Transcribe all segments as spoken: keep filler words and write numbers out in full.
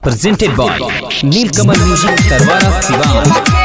presented by Nilkamal Music Tarwara Siwan।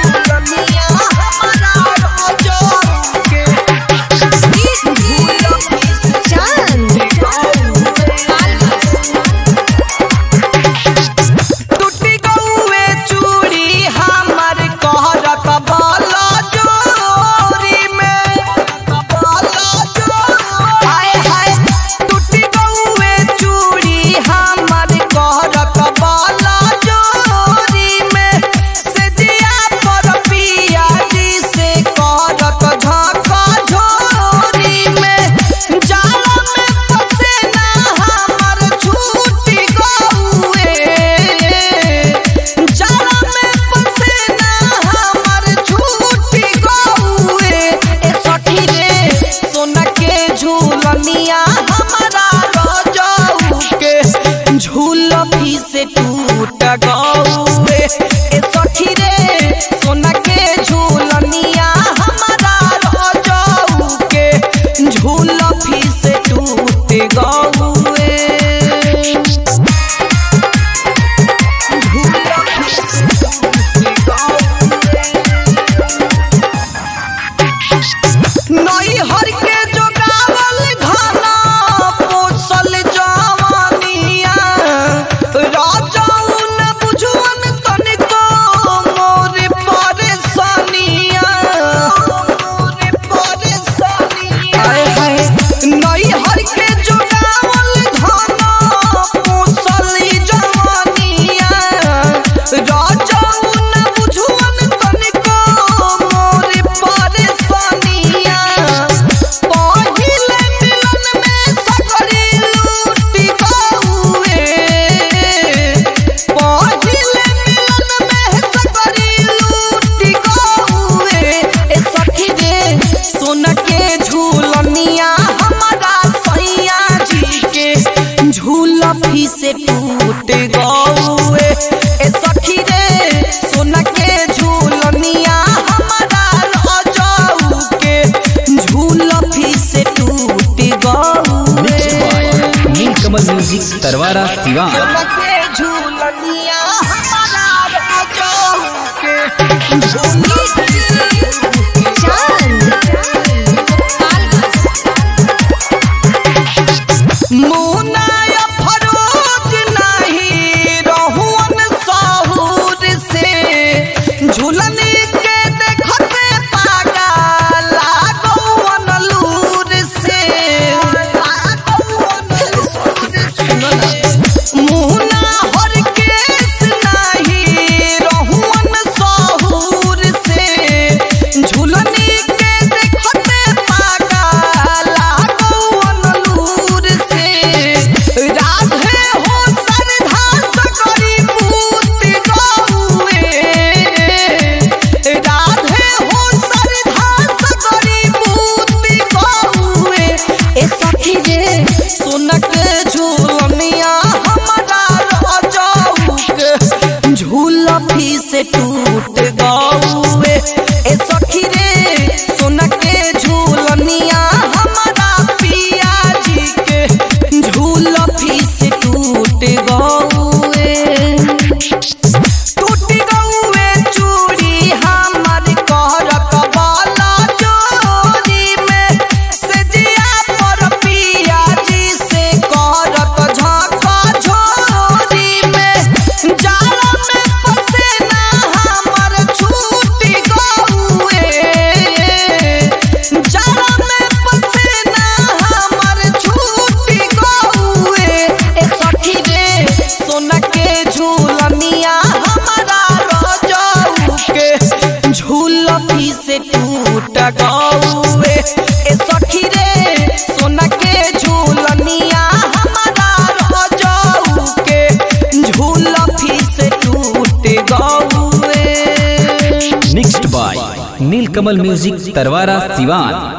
से टूट गौए ए सखी रे सोना के झूलनिया हमारा रजऊ के झूलफी से टूट गौए झूलफी से टूट गौए नई हर के जोगावल घना पोसल जवानिया राजाउन बुझुअन तनिको मोर परेशानिया मोर परेशानिया आए हाय नई हर के जोगावल घना पोसल जवानिया राजाउन बुझुअन तनिको मोर परेशानिया पहिले मिलन में सकरी लूटी गौए पहिले मिलन में सकरी लूटी गौए ए सखी रे सोना के झूलनिया हमारा सैया जी के झूलफी से टूट गौए ए सखी रे सोना के झूलनिया हमारा रजऊ के झूलफी से टूट गौए नीलकमल म्यूजिक तरवारा सिवान। सोना के झूलनिया हमारा रजऊ के झूलफी से मुनाया फरोज नहीं रहुअन साहुर से झूलनी के देखते पागल लागौन लूर से मुना हर केस नहीं रहुअन साहुर से झूलनी के देखते पागल लागौन लूर से राधे हो सरधा सकरी पूत गौए राधे हो सरधा सकरी पूत गौए ए सखी रे सोनक झूलनिया हमारा रजऊ के झूलफी से टूट गौए ए सखी रे सोनक झूलनिया हमारा पिया जी के झूलफी से टूट गौए टूट गौए चूड़ी हमर करत वाला चोरी में सजिया पर पिया जी से करत झाका झोरी में जाला में पसेना हमर छूट गौए जाला में पसेना हमर छूट गौए ए सखी रे सोना के झूलनिया हमारा रजऊ के झूलफी से टूट गौए ए सखी रे सोना के झूलनिया हमारा रजऊ के झूलफी से टूट गौए। Mixed by Neelkamal music Tarwara Siwan.